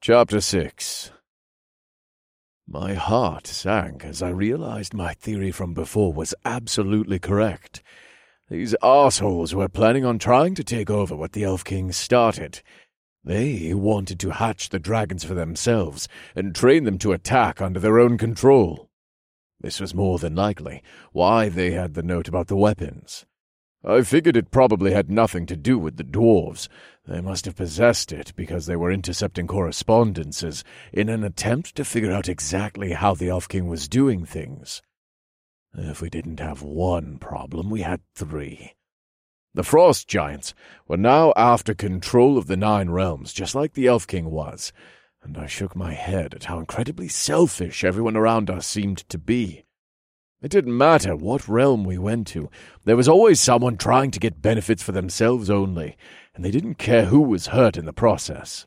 Chapter 6. My heart sank as I realized my theory from before was absolutely correct. These assholes were planning on trying to take over what the Elf King started. They wanted to hatch the dragons for themselves and train them to attack under their own control. This was more than likely why they had the note about the weapons. I figured it probably had nothing to do with the dwarves. They must have possessed it because they were intercepting correspondences in an attempt to figure out exactly how the Elf King was doing things. If we didn't have one problem, we had three. The Frost Giants were now after control of the 9 realms, just like the Elf King was, and I shook my head at how incredibly selfish everyone around us seemed to be. It didn't matter what realm we went to, there was always someone trying to get benefits for themselves only, and they didn't care who was hurt in the process.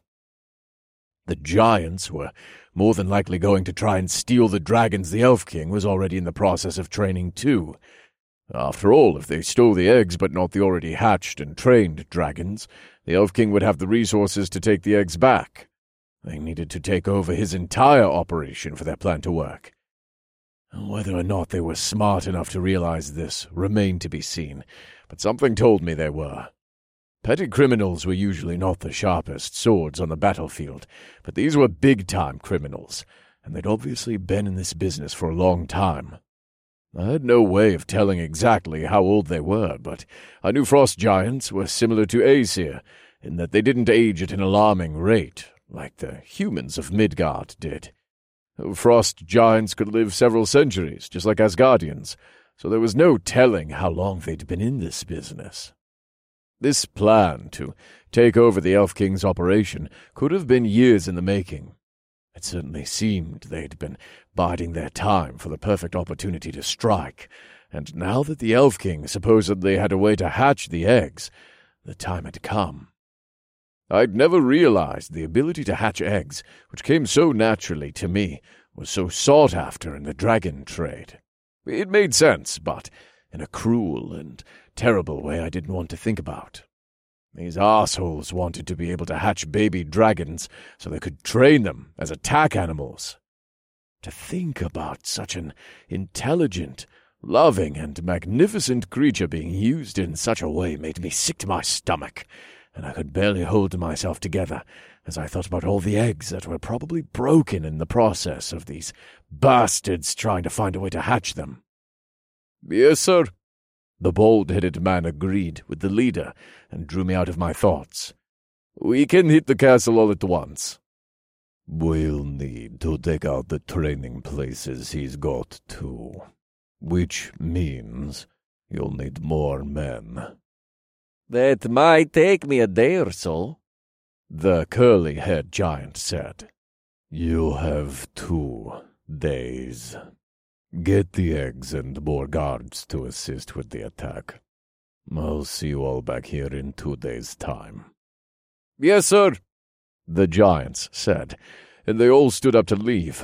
The Giants were more than likely going to try and steal the dragons the Elf King was already in the process of training too. After all, if they stole the eggs but not the already hatched and trained dragons, the Elf King would have the resources to take the eggs back. They needed to take over his entire operation for their plan to work. Whether or not they were smart enough to realize this remained to be seen, but something told me they were. Petty criminals were usually not the sharpest swords on the battlefield, but these were big-time criminals, and they'd obviously been in this business for a long time. I had no way of telling exactly how old they were, but I knew Frost Giants were similar to Aesir, in that they didn't age at an alarming rate, like the humans of Midgard did. Frost Giants could live several centuries, just like Asgardians, so there was no telling how long they'd been in this business. This plan to take over the Elf King's operation could have been years in the making. It certainly seemed they'd been biding their time for the perfect opportunity to strike, and now that the Elf King supposedly had a way to hatch the eggs, the time had come. I'd never realized the ability to hatch eggs, which came so naturally to me, was so sought after in the dragon trade. It made sense, but in a cruel and terrible way I didn't want to think about. These assholes wanted to be able to hatch baby dragons so they could train them as attack animals. To think about such an intelligent, loving, and magnificent creature being used in such a way made me sick to my stomach, and I could barely hold myself together as I thought about all the eggs that were probably broken in the process of these bastards trying to find a way to hatch them. "Yes, sir," the bald-headed man agreed with the leader and drew me out of my thoughts. "We can hit the castle all at once." "We'll need to take out the training places he's got too, which means you'll need more men." "That might take me a day or so," the curly-haired giant said. "You have 2 days. Get the eggs and more guards to assist with the attack. I'll see you all back here in 2 days' time." "Yes, sir," the giants said, and they all stood up to leave.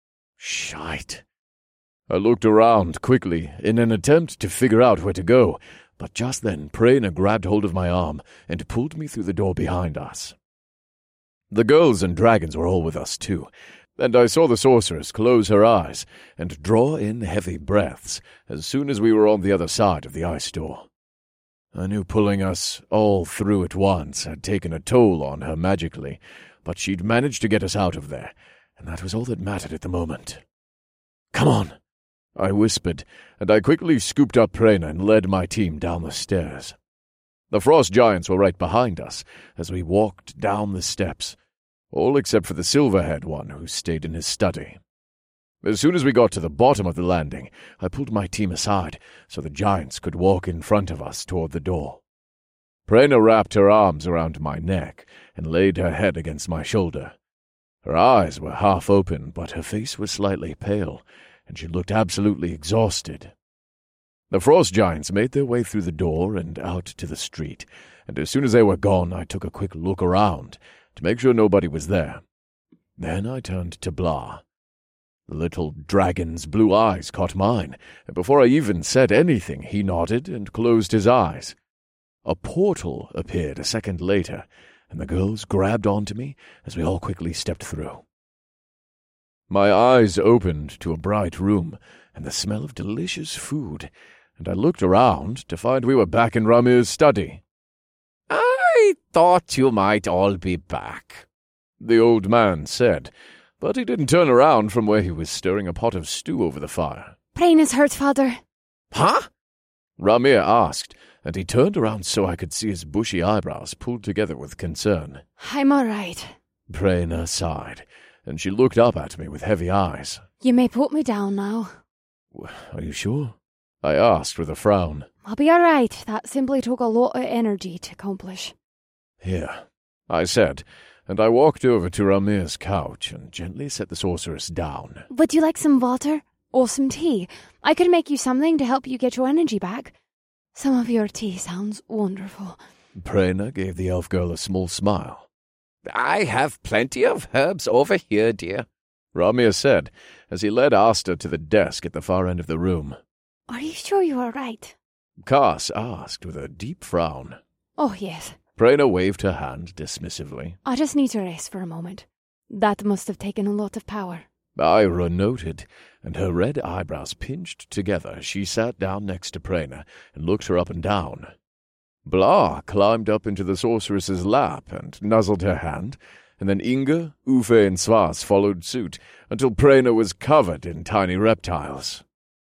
Shite. I looked around quickly in an attempt to figure out where to go, but just then Prana grabbed hold of my arm and pulled me through the door behind us. The girls and dragons were all with us too, and I saw the sorceress close her eyes and draw in heavy breaths as soon as we were on the other side of the ice door. I knew pulling us all through at once had taken a toll on her magically, but she'd managed to get us out of there, and that was all that mattered at the moment. "Come on," I whispered, and I quickly scooped up Prana and led my team down the stairs. The Frost Giants were right behind us as we walked down the steps, all except for the silver-haired one who stayed in his study. As soon as we got to the bottom of the landing, I pulled my team aside so the giants could walk in front of us toward the door. Prana wrapped her arms around my neck and laid her head against my shoulder. Her eyes were half open, but her face was slightly pale, and she looked absolutely exhausted. The Frost Giants made their way through the door and out to the street, and as soon as they were gone, I took a quick look around to make sure nobody was there. Then I turned to Blah. The little dragon's blue eyes caught mine, and before I even said anything, he nodded and closed his eyes. A portal appeared a second later, and the girls grabbed onto me as we all quickly stepped through. My eyes opened to a bright room and the smell of delicious food, and I looked around to find we were back in Ramir's study. I thought you might all be back, the old man said, but he didn't turn around from where he was stirring a pot of stew over the fire. Brain is hurt, father. Huh? Ramir asked, and he turned around so I could see his bushy eyebrows pulled together with concern. I'm all right. Prena sighed, and she looked up at me with heavy eyes. You may put me down now. Are you sure? I asked with a frown. I'll be all right. That simply took a lot of energy to accomplish. Here, I said, and I walked over to Ramir's couch and gently set the sorceress down. Would you like some water? Or some tea? I could make you something to help you get your energy back. Some of your tea sounds wonderful. Prena gave the elf girl a small smile. I have plenty of herbs over here, dear, Ramir said, as he led Asta to the desk at the far end of the room. Are you sure you are right? Cass asked with a deep frown. Oh, yes. Prena waved her hand dismissively. I just need to rest for a moment. That must have taken a lot of power. Ira noted, and her red eyebrows pinched together as she sat down next to Prena and looked her up and down. Blah climbed up into the sorceress's lap and nuzzled her hand, and then Inga, Uffe, and Svas followed suit until Prena was covered in tiny reptiles.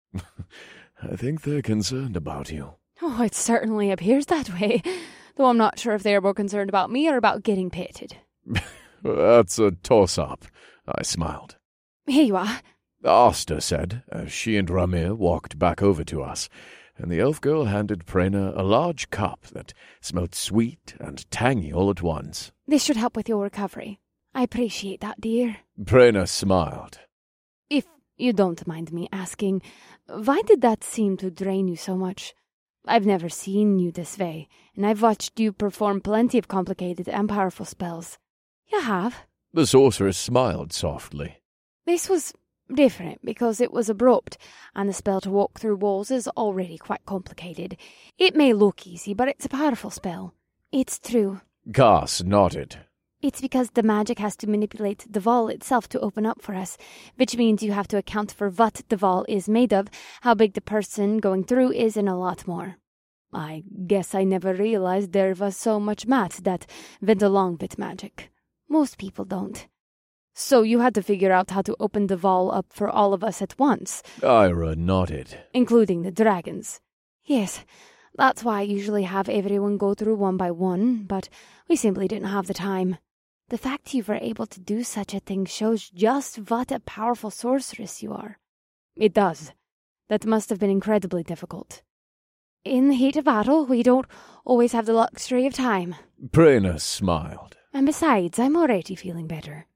I think they're concerned about you. Oh, it certainly appears that way, though I'm not sure if they're more concerned about me or about getting petted. That's a toss-up, I smiled. Here you are. Asta said, as she and Ramir walked back over to us, and the elf girl handed Prena a large cup that smelled sweet and tangy all at once. This should help with your recovery. I appreciate that, dear. Prena smiled. If you don't mind me asking, why did that seem to drain you so much? I've never seen you this way, and I've watched you perform plenty of complicated and powerful spells. You have. The sorceress smiled softly. This was different because it was abrupt, and the spell to walk through walls is already quite complicated. It may look easy, but it's a powerful spell. It's true. Cass nodded. It's because the magic has to manipulate the wall itself to open up for us, which means you have to account for what the wall is made of, how big the person going through is, and a lot more. I guess I never realized there was so much math that went along with magic. Most people don't. So you had to figure out how to open the wall up for all of us at once. Ira nodded. Including the dragons. Yes, that's why I usually have everyone go through one by one, but we simply didn't have the time. The fact you were able to do such a thing shows just what a powerful sorceress you are. It does. That must have been incredibly difficult. In the heat of battle, we don't always have the luxury of time. Prena smiled. And besides, I'm already feeling better.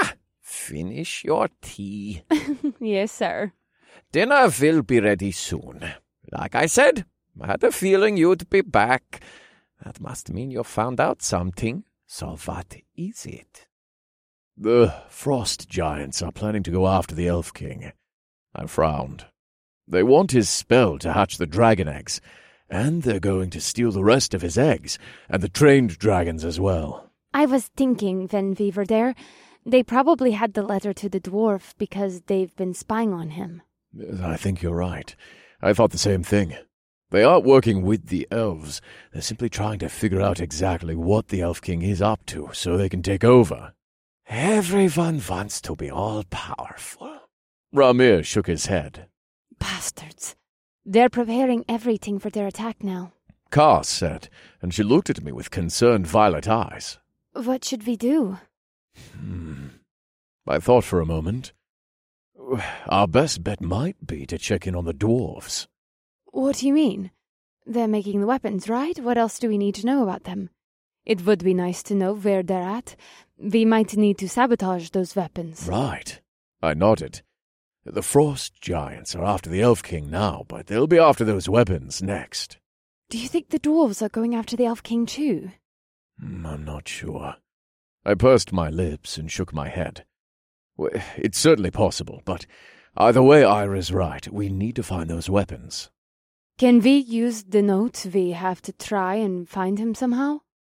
Finish your tea. Yes, sir. Dinner will be ready soon. Like I said, I had a feeling you'd be back. That must mean you found out something. So what is it? The frost giants are planning to go after the Elf King. I frowned. They want his spell to hatch the dragon eggs, and they're going to steal the rest of his eggs, and the trained dragons as well. I was thinking when we were there, they probably had the letter to the dwarf because they've been spying on him. I think you're right. I thought the same thing. They aren't working with the elves. They're simply trying to figure out exactly what the Elf King is up to so they can take over. Everyone wants to be all-powerful. Ramir shook his head. Bastards. They're preparing everything for their attack now. Cass said, and she looked at me with concerned violet eyes. What should we do? I thought for a moment. Our best bet might be to check in on the dwarves. What do you mean? They're making the weapons, right? What else do we need to know about them? It would be nice to know where they're at. We might need to sabotage those weapons. Right. I nodded. The frost giants are after the Elf King now, but they'll be after those weapons next. Do you think the dwarves are going after the Elf King too? I'm not sure. I pursed my lips and shook my head. It's certainly possible, but either way, Ira's right. We need to find those weapons. Can we use the note? We have to try and find him somehow?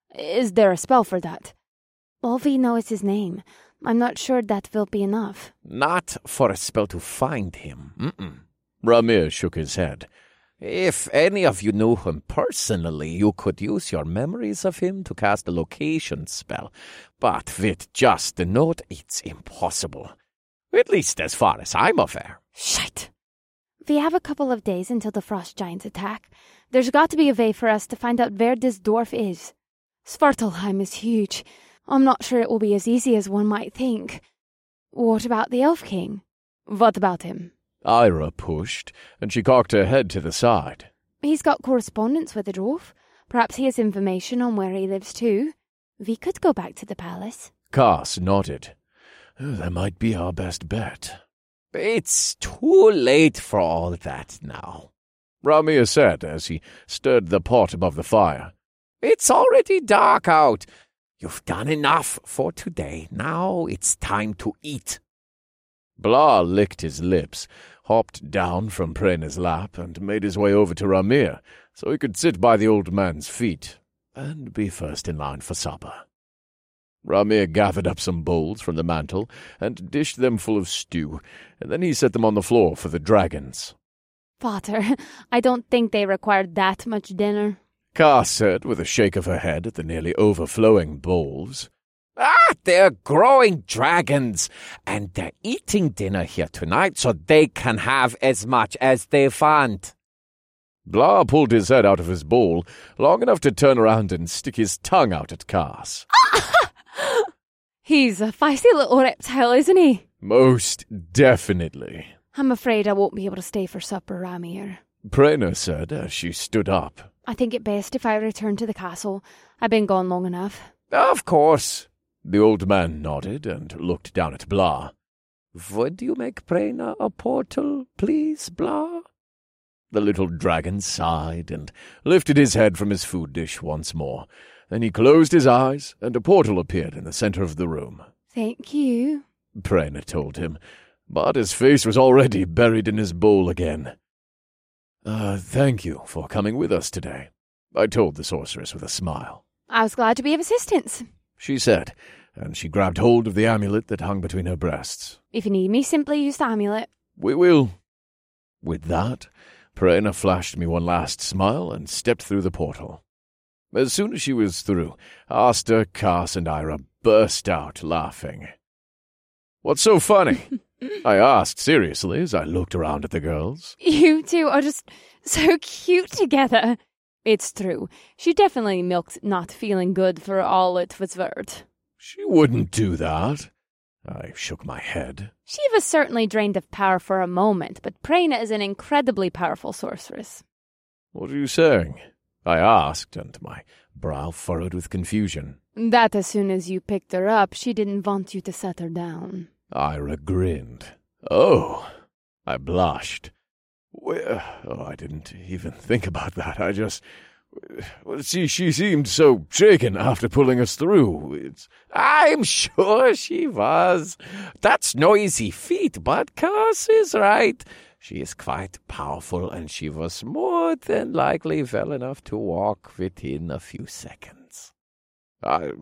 Is there a spell for that? All we know is his name. I'm not sure that will be enough. Not for a spell to find him. Ramir shook his head. If any of you knew him personally, you could use your memories of him to cast a location spell. But with just the note, it's impossible. At least as far as I'm aware. Shite! We have a couple of days until the frost giants attack. There's got to be a way for us to find out where this dwarf is. Svartalheim is huge. I'm not sure it will be as easy as one might think. What about the Elf King? What about him? Ira pushed, and she cocked her head to the side. He's got correspondence with the dwarf. Perhaps he has information on where he lives too. We could go back to the palace. Cass nodded. That might be our best bet. It's too late for all that now, Ramir said as he stirred the pot above the fire. It's already dark out. You've done enough for today. Now it's time to eat. Blah licked his lips, hopped down from Prana's lap, and made his way over to Ramir, so he could sit by the old man's feet and be first in line for supper. Ramir gathered up some bowls from the mantel and dished them full of stew, and then he set them on the floor for the dragons. Father, I don't think they required that much dinner. Cass said with a shake of her head at the nearly overflowing bowls. They're growing dragons, and they're eating dinner here tonight so they can have as much as they want. Blah pulled his head out of his bowl long enough to turn around and stick his tongue out at Cass. He's a feisty little reptile, isn't he? Most definitely. I'm afraid I won't be able to stay for supper, Ramir. Prana said as she stood up. I think it best if I return to the castle. I've been gone long enough. Of course. The old man nodded and looked down at Blah. Would you make Prana a portal, please, Blah? The little dragon sighed and lifted his head from his food dish once more. Then he closed his eyes, and a portal appeared in the center of the room. Thank you, Prana told him, but his face was already buried in his bowl again. Thank you for coming with us today, I told the sorceress with a smile. I was glad to be of assistance, she said, and she grabbed hold of the amulet that hung between her breasts. If you need me, simply use the amulet. We will. With that, Prana flashed me one last smile and stepped through the portal. As soon as she was through, Asta, Cass, and Ira burst out laughing. What's so funny? I asked seriously as I looked around at the girls. You two are just so cute together. It's true. She definitely milked not feeling good for all it was worth. She wouldn't do that. I shook my head. She was certainly drained of power for a moment, but Prana is an incredibly powerful sorceress. What are you saying? I asked, and my brow furrowed with confusion. That as soon as you picked her up, she didn't want you to set her down. Ira grinned. Oh, I blushed. I didn't even think about that. She seemed so shaken after pulling us through. I'm sure she was. That's no easy feat, but Cass is right. She is quite powerful, and she was more than likely well enough to walk within a few seconds. I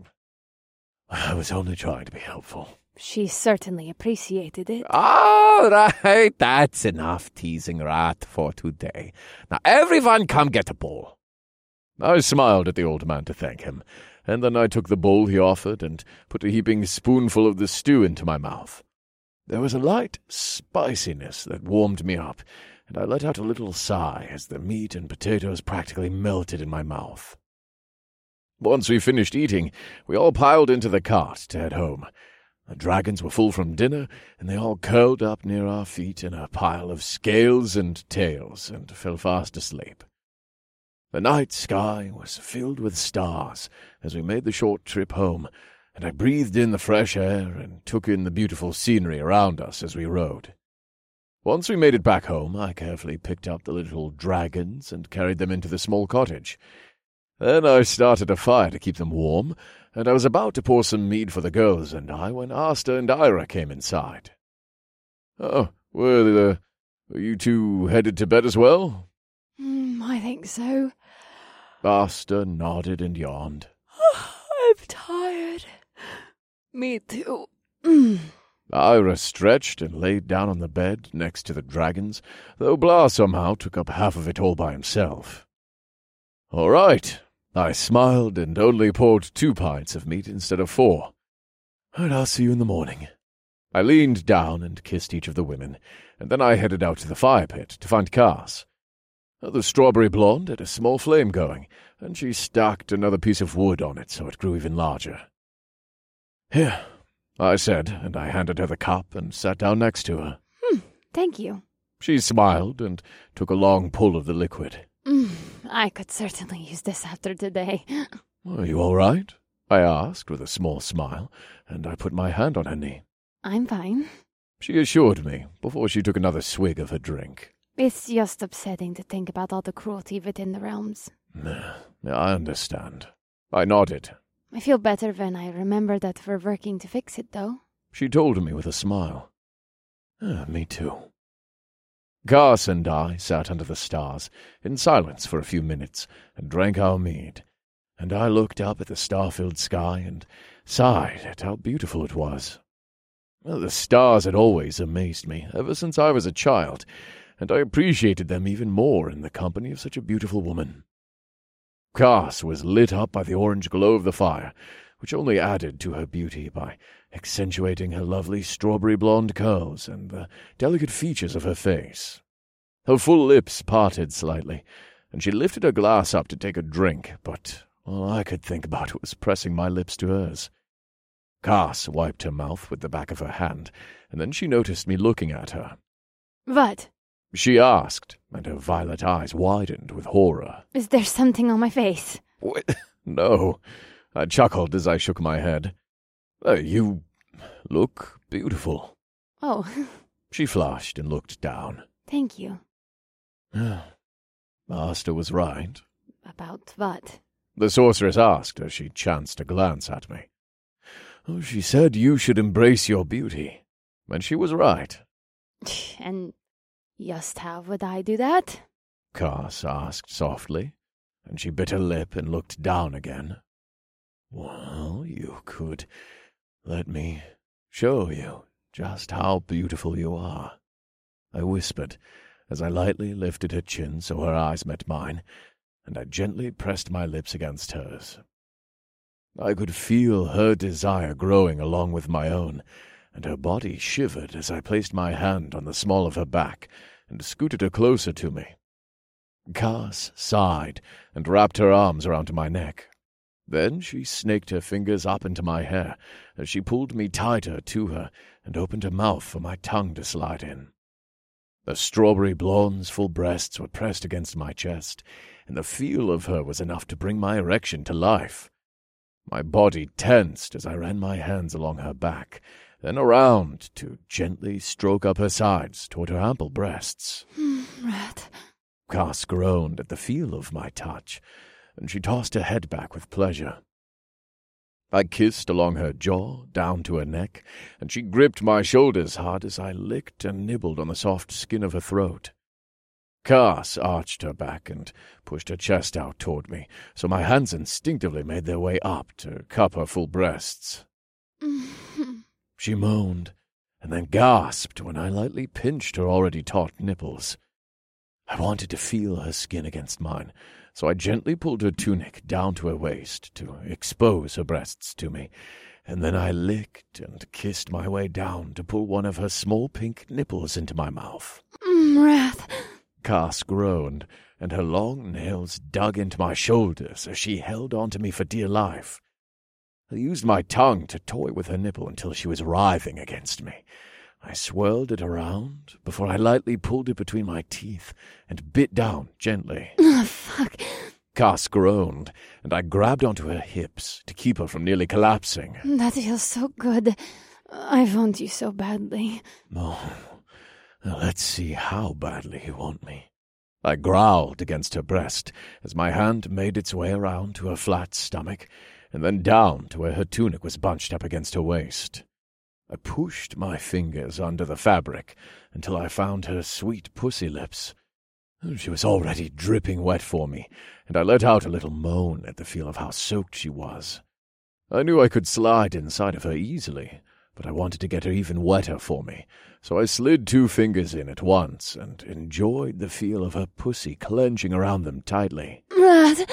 was only trying to be helpful. She certainly appreciated it. All right, that's enough teasing Rat for today. Now everyone come get a bowl. I smiled at the old man to thank him, and then I took the bowl he offered and put a heaping spoonful of the stew into my mouth. There was a light spiciness that warmed me up, and I let out a little sigh as the meat and potatoes practically melted in my mouth. Once we finished eating, we all piled into the cart to head home. The dragons were full from dinner, and they all curled up near our feet in a pile of scales and tails and fell fast asleep. The night sky was filled with stars as we made the short trip home, and I breathed in the fresh air and took in the beautiful scenery around us as we rode. Once we made it back home, I carefully picked up the little dragons and carried them into the small cottage. Then I started a fire to keep them warm, and I was about to pour some mead for the girls and I when Asta and Ira came inside. Oh, were you two headed to bed as well? I think so. Asta nodded and yawned. tired. Me too. Ira stretched and laid down on the bed next to the dragons, though Blah somehow took up half of it all by himself. "All right," I smiled and only poured 2 pints of meat instead of 4. "And I'll see you in the morning." I leaned down and kissed each of the women, and then I headed out to the fire pit to find Cass. The strawberry blonde had a small flame going, and she stacked another piece of wood on it so it grew even larger. "Here," I said, and I handed her the cup and sat down next to her. Thank you. She smiled and took a long pull of the liquid. I could certainly use this after today. "Are you all right?" I asked with a small smile, and I put my hand on her knee. I'm fine. She assured me before she took another swig of her drink. It's just upsetting to think about all the cruelty within the realms. I understand. I nodded. I feel better when I remember that we're working to fix it, though. She told me with a smile. Me too. Cass and I sat under the stars in silence for a few minutes and drank our mead, and I looked up at the star-filled sky and sighed at how beautiful it was. The stars had always amazed me ever since I was a child, and I appreciated them even more in the company of such a beautiful woman. Cass was lit up by the orange glow of the fire, which only added to her beauty by accentuating her lovely strawberry blonde curls and the delicate features of her face. Her full lips parted slightly, and she lifted her glass up to take a drink, but all I could think about was pressing my lips to hers. Cass wiped her mouth with the back of her hand, and then she noticed me looking at her. What? She asked, and her violet eyes widened with horror. Is there something on my face? No, I chuckled as I shook my head. You look beautiful. Oh. She flushed and looked down. Thank you. Master was right. About what? The sorceress asked as she chanced to glance at me. She said you should embrace your beauty, and she was right. And just how would I do that? Cass asked softly, and she bit her lip and looked down again. Well, you could let me show you just how beautiful you are, I whispered, as I lightly lifted her chin so her eyes met mine, and I gently pressed my lips against hers. I could feel her desire growing along with my own, and her body shivered as I placed my hand on the small of her back and scooted her closer to me. Cass sighed and wrapped her arms around my neck. Then she snaked her fingers up into my hair as she pulled me tighter to her and opened her mouth for my tongue to slide in. The strawberry blonde's full breasts were pressed against my chest, and the feel of her was enough to bring my erection to life. My body tensed as I ran my hands along her back, then around to gently stroke up her sides toward her ample breasts. Rat. Cass groaned at the feel of my touch, and she tossed her head back with pleasure. I kissed along her jaw, down to her neck, and she gripped my shoulders hard as I licked and nibbled on the soft skin of her throat. Cass arched her back and pushed her chest out toward me, so my hands instinctively made their way up to cup her full breasts. She moaned, and then gasped when I lightly pinched her already taut nipples. I wanted to feel her skin against mine, so I gently pulled her tunic down to her waist to expose her breasts to me, and then I licked and kissed my way down to pull one of her small pink nipples into my mouth. Wrath. Cass groaned, and her long nails dug into my shoulders as she held on to me for dear life. I used my tongue to toy with her nipple until she was writhing against me. I swirled it around before I lightly pulled it between my teeth and bit down gently. Fuck. Cass groaned, and I grabbed onto her hips to keep her from nearly collapsing. That feels so good. I want you so badly. Oh, let's see how badly you want me. I growled against her breast as my hand made its way around to her flat stomach and then down to where her tunic was bunched up against her waist. I pushed my fingers under the fabric until I found her sweet pussy lips. She was already dripping wet for me, and I let out a little moan at the feel of how soaked she was. I knew I could slide inside of her easily, but I wanted to get her even wetter for me, so I slid 2 fingers in at once and enjoyed the feel of her pussy clenching around them tightly. Rat,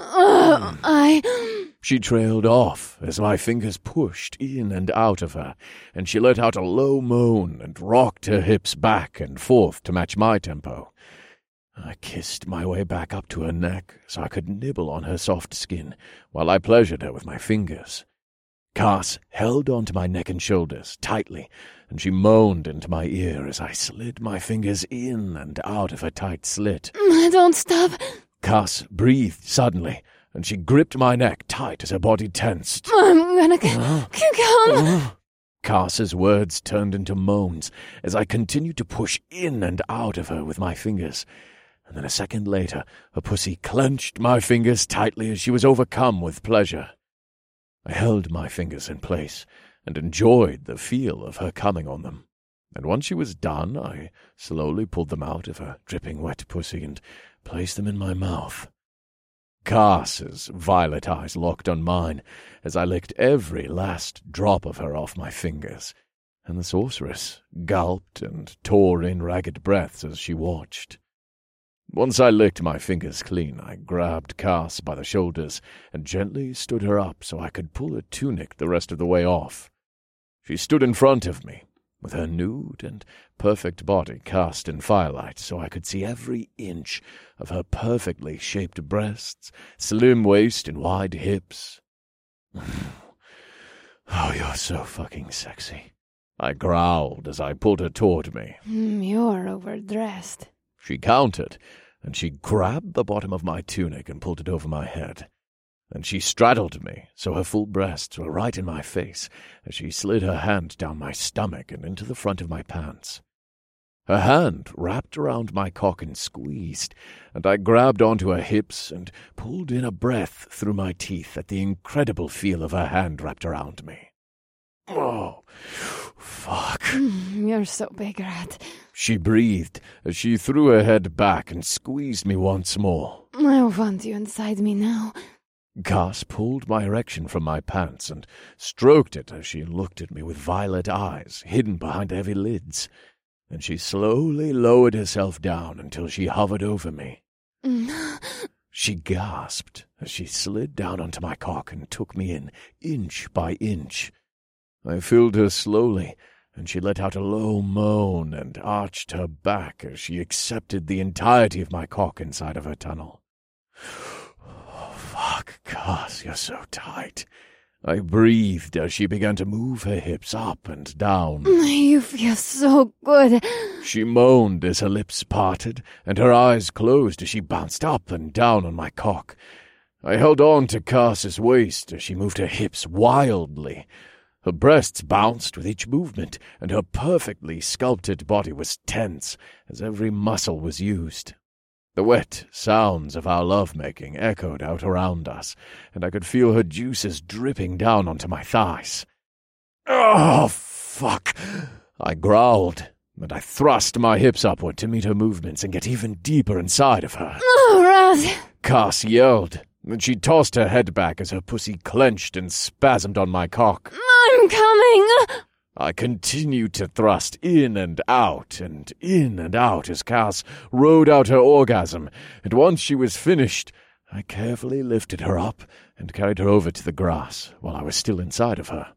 She trailed off as my fingers pushed in and out of her, and she let out a low moan and rocked her hips back and forth to match my tempo. I kissed my way back up to her neck so I could nibble on her soft skin while I pleasured her with my fingers. Cass held onto my neck and shoulders tightly, and she moaned into my ear as I slid my fingers in and out of her tight slit. Don't stop. Cass breathed suddenly, and she gripped my neck tight as her body tensed. I'm gonna come. Cass's words turned into moans as I continued to push in and out of her with my fingers. And then a second later, her pussy clenched my fingers tightly as she was overcome with pleasure. I held my fingers in place and enjoyed the feel of her coming on them. And once she was done, I slowly pulled them out of her dripping wet pussy and placed them in my mouth. Cass's violet eyes locked on mine as I licked every last drop of her off my fingers, and the sorceress gulped and tore in ragged breaths as she watched. Once I licked my fingers clean, I grabbed Cass by the shoulders and gently stood her up so I could pull her tunic the rest of the way off. She stood in front of me, with her nude and perfect body cast in firelight so I could see every inch of her perfectly shaped breasts, slim waist, and wide hips. Oh, you're so fucking sexy, I growled as I pulled her toward me. You're overdressed. She countered, and she grabbed the bottom of my tunic and pulled it over my head. Then she straddled me, so her full breasts were right in my face, as she slid her hand down my stomach and into the front of my pants. Her hand wrapped around my cock and squeezed, and I grabbed onto her hips and pulled in a breath through my teeth at the incredible feel of her hand wrapped around me. Oh, fuck. You're so big, Rat. She breathed as she threw her head back and squeezed me once more. I want you inside me now. Cass pulled my erection from my pants and stroked it as she looked at me with violet eyes hidden behind heavy lids. Then she slowly lowered herself down until she hovered over me. She gasped as she slid down onto my cock and took me in, inch by inch. I filled her slowly, and she let out a low moan and arched her back as she accepted the entirety of my cock inside of her tunnel. Oh, fuck, Cass, you're so tight. I breathed as she began to move her hips up and down. You feel so good. She moaned as her lips parted, and her eyes closed as she bounced up and down on my cock. I held on to Cass's waist as she moved her hips wildly. Her breasts bounced with each movement, and her perfectly sculpted body was tense as every muscle was used. The wet sounds of our lovemaking echoed out around us, and I could feel her juices dripping down onto my thighs. Oh, fuck! I growled, and I thrust my hips upward to meet her movements and get even deeper inside of her. Oh, Rat! Cass yelled, and she tossed her head back as her pussy clenched and spasmed on my cock. I'm coming! I continued to thrust in and out as Cass rode out her orgasm, and once she was finished, I carefully lifted her up and carried her over to the grass while I was still inside of her.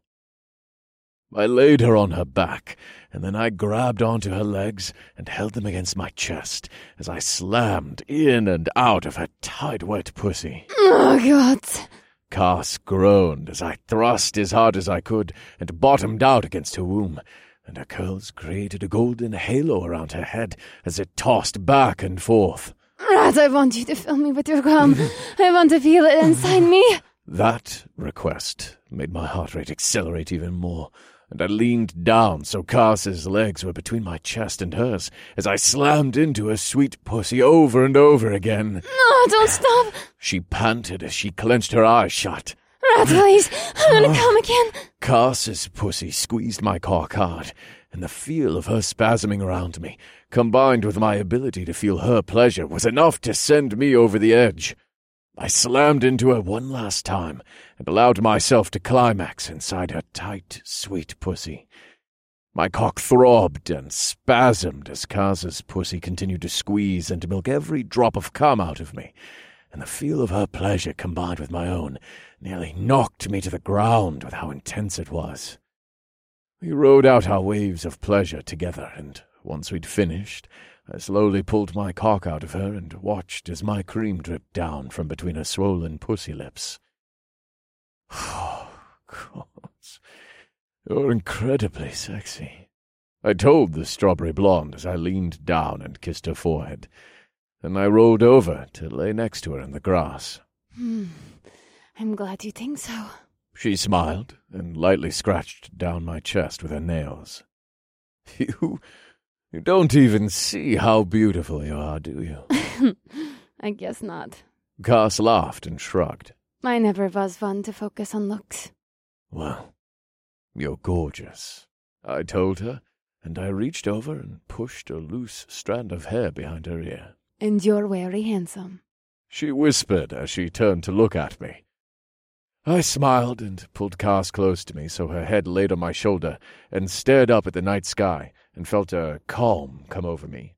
I laid her on her back, and then I grabbed onto her legs and held them against my chest as I slammed in and out of her tight, wet pussy. Oh, God! Cass groaned as I thrust as hard as I could and bottomed out against her womb, and her curls created a golden halo around her head as it tossed back and forth. Rat, I want you to fill me with your cum. I want to feel it inside me. That request made my heart rate accelerate even more, and I leaned down so Cass's legs were between my chest and hers as I slammed into her sweet pussy over and over again. No, don't stop. She panted as she clenched her eyes shut. Rat, please, I'm gonna come again. Cass's pussy squeezed my cock hard, and the feel of her spasming around me, combined with my ability to feel her pleasure, was enough to send me over the edge. I slammed into her one last time and allowed myself to climax inside her tight, sweet pussy. My cock throbbed and spasmed as Kaz's pussy continued to squeeze and to milk every drop of cum out of me, and the feel of her pleasure combined with my own nearly knocked me to the ground with how intense it was. We rode out our waves of pleasure together, and once we'd finished, I slowly pulled my cock out of her and watched as my cream dripped down from between her swollen pussy lips. Oh, God. You're incredibly sexy, I told the strawberry blonde as I leaned down and kissed her forehead. Then I rolled over to lay next to her in the grass. I'm glad you think so. She smiled and lightly scratched down my chest with her nails. You don't even see how beautiful you are, do you? I guess not. Kaz laughed and shrugged. I never was one to focus on looks. Well, you're gorgeous, I told her, and I reached over and pushed a loose strand of hair behind her ear. And you're very handsome, she whispered as she turned to look at me. I smiled and pulled Kaz close to me so her head laid on my shoulder and stared up at the night sky and felt a calm come over me.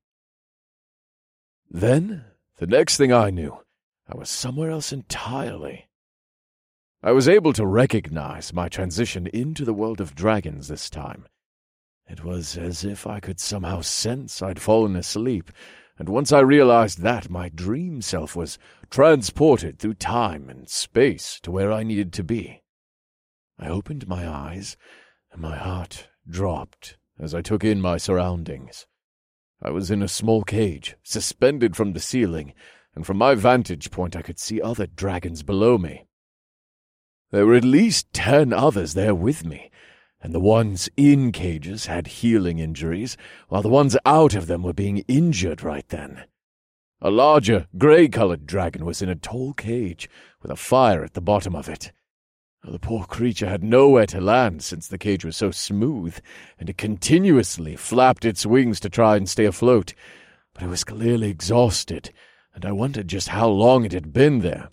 Then, the next thing I knew, I was somewhere else entirely. I was able to recognize my transition into the world of dragons this time. It was as if I could somehow sense I'd fallen asleep, and once I realized that, my dream self was transported through time and space to where I needed to be. I opened my eyes, and my heart dropped as I took in my surroundings. I was in a small cage, suspended from the ceiling, and from my vantage point I could see other dragons below me. There were at least 10 others there with me, and the ones in cages had healing injuries, while the ones out of them were being injured right then. A larger, grey-colored dragon was in a tall cage, with a fire at the bottom of it. The poor creature had nowhere to land since the cage was so smooth, and it continuously flapped its wings to try and stay afloat, but it was clearly exhausted, and I wondered just how long it had been there.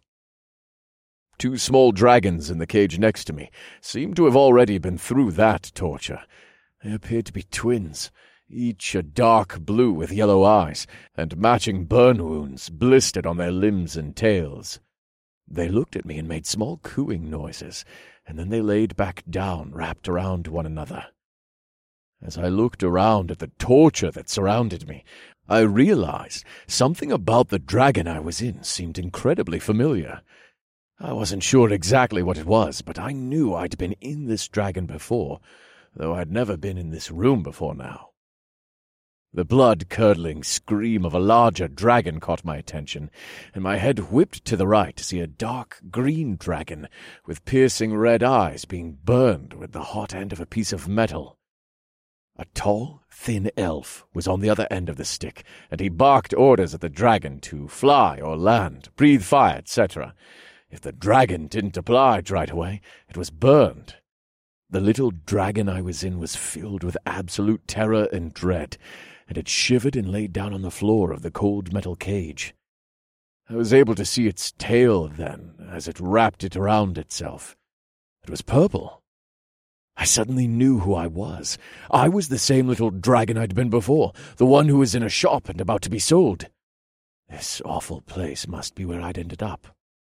2 small dragons in the cage next to me seemed to have already been through that torture. They appeared to be twins, each a dark blue with yellow eyes, and matching burn wounds blistered on their limbs and tails. They looked at me and made small cooing noises, and then they laid back down, wrapped around one another. As I looked around at the torture that surrounded me, I realized something about the dragon I was in seemed incredibly familiar. I wasn't sure exactly what it was, but I knew I'd been in this dragon before, though I'd never been in this room before now. The blood-curdling scream of a larger dragon caught my attention, and my head whipped to the right to see a dark green dragon with piercing red eyes being burned with the hot end of a piece of metal. A tall, thin elf was on the other end of the stick, and he barked orders at the dragon to fly or land, breathe fire, etc. If the dragon didn't oblige right away, it was burned. The little dragon I was in was filled with absolute terror and dread, and it shivered and laid down on the floor of the cold metal cage. I was able to see its tail then, as it wrapped it around itself. It was purple. I suddenly knew who I was. I was the same little dragon I'd been before, the one who was in a shop and about to be sold. This awful place must be where I'd ended up.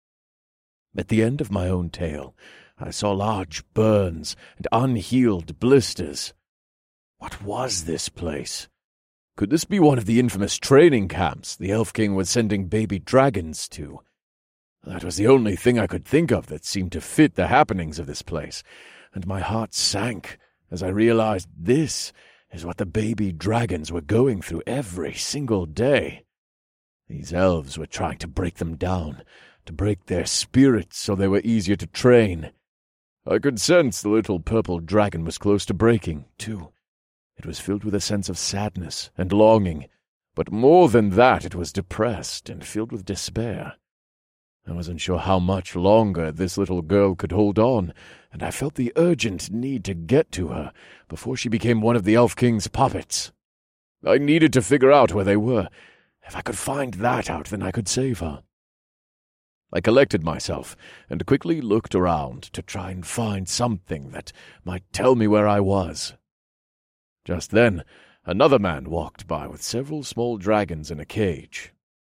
At the end of my own tail, I saw large burns and unhealed blisters. What was this place? Could this be one of the infamous training camps the Elf King was sending baby dragons to? That was the only thing I could think of that seemed to fit the happenings of this place, and my heart sank as I realized this is what the baby dragons were going through every single day. These elves were trying to break them down, to break their spirits so they were easier to train. I could sense the little purple dragon was close to breaking, too. It was filled with a sense of sadness and longing, but more than that it was depressed and filled with despair. I wasn't sure how much longer this little girl could hold on, and I felt the urgent need to get to her before she became one of the Elf King's puppets. I needed to figure out where they were. If I could find that out, then I could save her. I collected myself and quickly looked around to try and find something that might tell me where I was. Just then, another man walked by with several small dragons in a cage.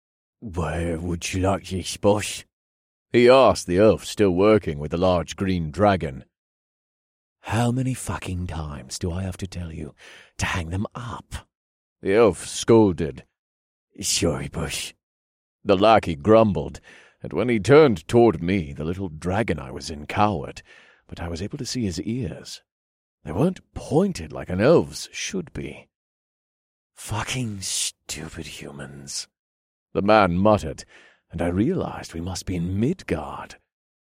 "Where would you like this, boss?" he asked the elf still working with the large green dragon. "How many fucking times do I have to tell you to hang them up?" The elf scolded. "Sorry, boss." The lackey grumbled, and when he turned toward me, the little dragon I was in cowered, but I was able to see his ears. They weren't pointed like an elf's should be. "Fucking stupid humans," the man muttered, and I realized we must be in Midgard.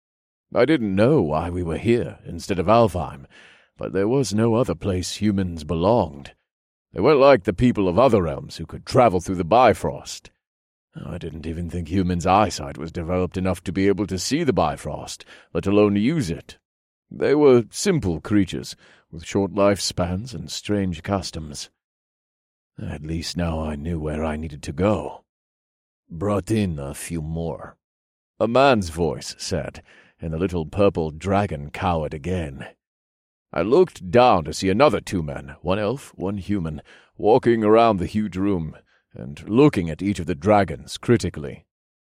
I didn't know why we were here instead of Alfheim, but there was no other place humans belonged. They weren't like the people of other realms who could travel through the Bifrost. I didn't even think humans' eyesight was developed enough to be able to see the Bifrost, let alone use it. They were simple creatures, with short lifespans and strange customs. At least now I knew where I needed to go. "Brought in a few more," a man's voice said, and the little purple dragon cowered again. I looked down to see another 2 men, one elf, one human, walking around the huge room and looking at each of the dragons critically.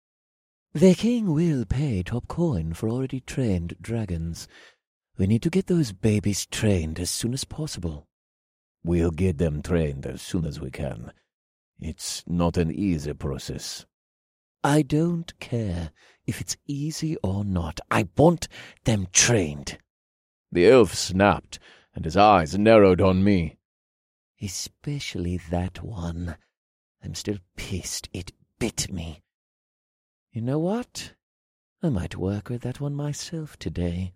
"The king will pay top coin for already trained dragons. We need to get those babies trained as soon as possible." "We'll get them trained as soon as we can. It's not an easy process." "I don't care if it's easy or not. I want them trained." The elf snapped, and his eyes narrowed on me. "Especially that one. I'm still pissed it bit me. You know what? I might work with that one myself today."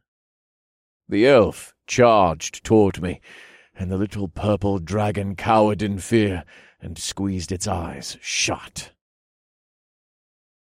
The elf charged toward me, and the little purple dragon cowered in fear and squeezed its eyes shut.